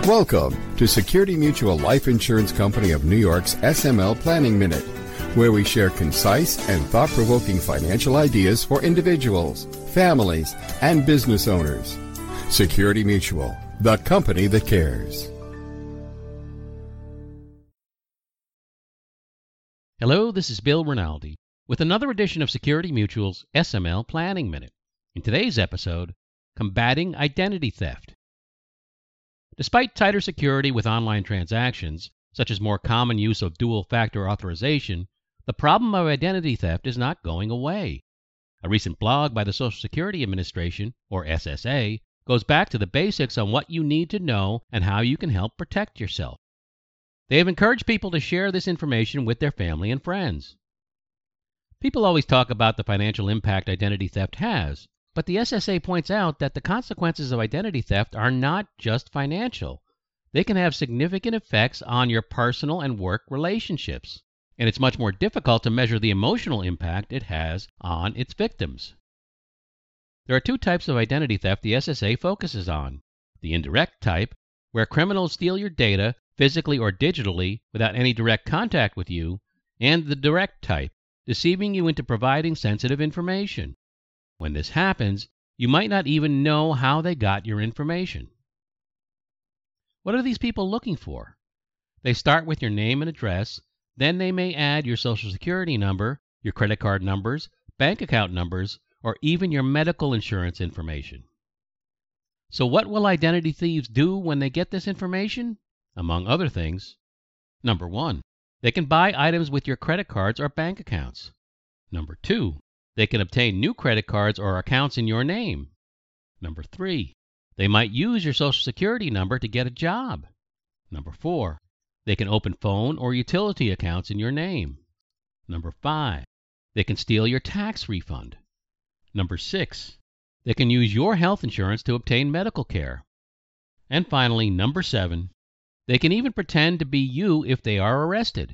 Welcome to Security Mutual Life Insurance Company of New York's SML Planning Minute, where we share concise and thought-provoking financial ideas for individuals, families, and business owners. Security Mutual, the company that cares. Hello, this is Bill Rinaldi with another edition of Security Mutual's SML Planning Minute. In today's episode, combating identity theft. Despite tighter security with online transactions, such as more common use of dual-factor authorization, the problem of identity theft is not going away. A recent blog by the Social Security Administration, or SSA, goes back to the basics on what you need to know and how you can help protect yourself. They have encouraged people to share this information with their family and friends. People always talk about the financial impact identity theft has, but the SSA points out that the consequences of identity theft are not just financial. They can have significant effects on your personal and work relationships, and it's much more difficult to measure the emotional impact it has on its victims. There are two types of identity theft the SSA focuses on: the indirect type, where criminals steal your data physically or digitally without any direct contact with you, and the direct type, deceiving you into providing sensitive information. When this happens, you might not even know how they got your information. What are these people looking for? They start with your name and address, then they may add your Social Security number, your credit card numbers, bank account numbers, or even your medical insurance information. So what will identity thieves do when they get this information? Among other things, number 1, they can buy items with your credit cards or bank accounts. Number 2, they can obtain new credit cards or accounts in your name. Number 3, they might use your Social Security number to get a job. Number 4, they can open phone or utility accounts in your name. Number 5, they can steal your tax refund. Number 6, they can use your health insurance to obtain medical care. And finally, number 7, they can even pretend to be you if they are arrested.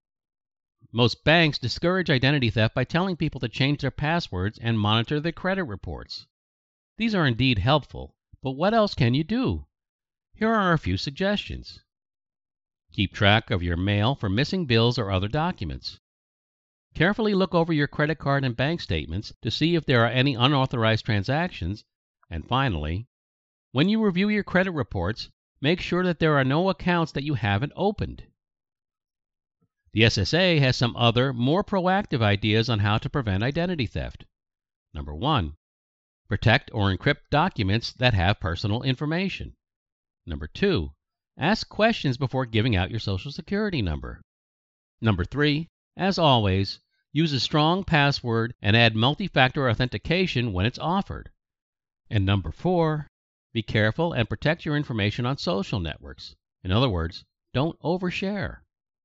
Most banks discourage identity theft by telling people to change their passwords and monitor their credit reports. These are indeed helpful, but what else can you do? Here are a few suggestions. Keep track of your mail for missing bills or other documents. Carefully look over your credit card and bank statements to see if there are any unauthorized transactions. And finally, when you review your credit reports, make sure that there are no accounts that you haven't opened. The SSA has some other, more proactive ideas on how to prevent identity theft. Number 1, protect or encrypt documents that have personal information. Number 2, ask questions before giving out your Social Security number. Number 3, as always, use a strong password and add multi-factor authentication when it's offered. And number 4, be careful and protect your information on social networks. In other words, don't overshare.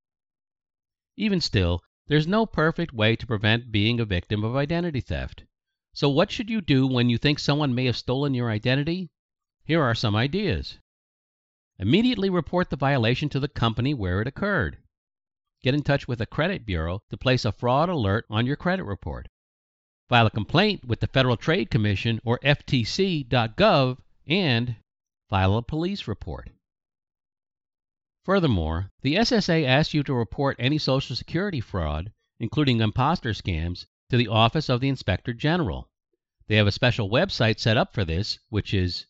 Even still, there's no perfect way to prevent being a victim of identity theft. So what should you do when you think someone may have stolen your identity? Here are some ideas. Immediately report the violation to the company where it occurred. Get in touch with a credit bureau to place a fraud alert on your credit report. File a complaint with the Federal Trade Commission or FTC.gov, and file a police report. Furthermore, the SSA asks you to report any Social Security fraud, including imposter scams, to the Office of the Inspector General. They have a special website set up for this, which is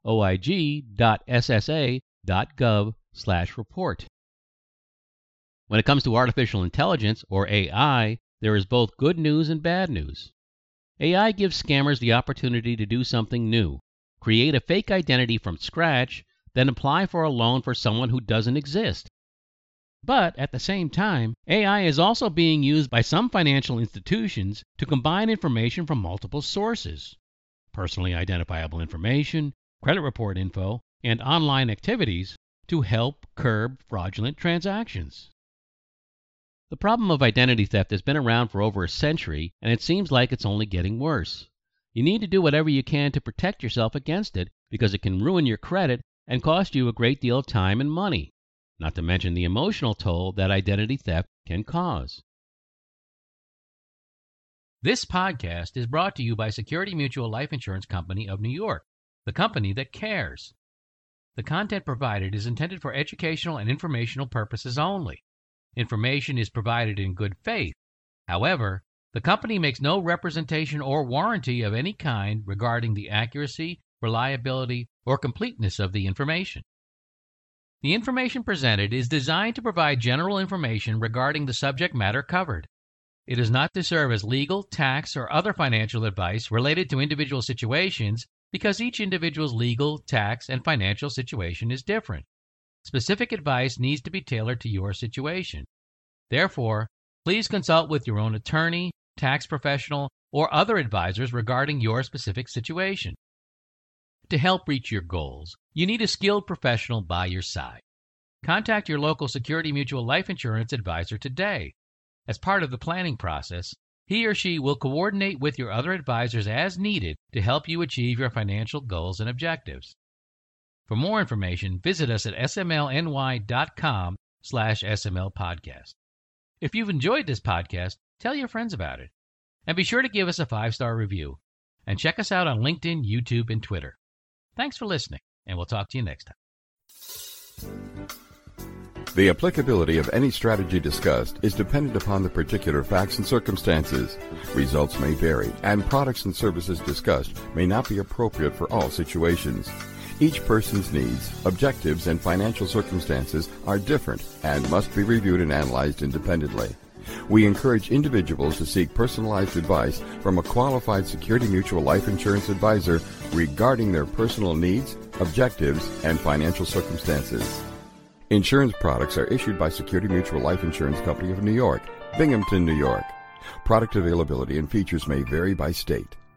oig.ssa.gov/report. When it comes to artificial intelligence, or AI, there is both good news and bad news. AI gives scammers the opportunity to do something new: create a fake identity from scratch, then apply for a loan for someone who doesn't exist. But at the same time, AI is also being used by some financial institutions to combine information from multiple sources: personally identifiable information, credit report info, and online activities to help curb fraudulent transactions. The problem of identity theft has been around for over a century, and it seems like it's only getting worse. You need to do whatever you can to protect yourself against it, because it can ruin your credit and cost you a great deal of time and money, not to mention the emotional toll that identity theft can cause. This podcast is brought to you by Security Mutual Life Insurance Company of New York, the company that cares. The content provided is intended for educational and informational purposes only. Information is provided in good faith. However, the company makes no representation or warranty of any kind regarding the accuracy, reliability, or completeness of the information. The information presented is designed to provide general information regarding the subject matter covered. It is not to serve as legal, tax, or other financial advice related to individual situations because each individual's legal, tax, and financial situation is different. Specific advice needs to be tailored to your situation. Therefore, please consult with your own attorney, tax professional, or other advisors regarding your specific situation. To help reach your goals, you need a skilled professional by your side. Contact your local Security Mutual Life Insurance advisor today. As part of the planning process, he or she will coordinate with your other advisors as needed to help you achieve your financial goals and objectives. For more information, visit us at smlny.com/smlpodcast. If you've enjoyed this podcast, tell your friends about it. And be sure to give us a 5-star review. And check us out on LinkedIn, YouTube, and Twitter. Thanks for listening, and we'll talk to you next time. The applicability of any strategy discussed is dependent upon the particular facts and circumstances. Results may vary, and products and services discussed may not be appropriate for all situations. Each person's needs, objectives, and financial circumstances are different and must be reviewed and analyzed independently. We encourage individuals to seek personalized advice from a qualified Security Mutual Life Insurance advisor regarding their personal needs, objectives, and financial circumstances. Insurance products are issued by Security Mutual Life Insurance Company of New York, Binghamton, New York. Product availability and features may vary by state.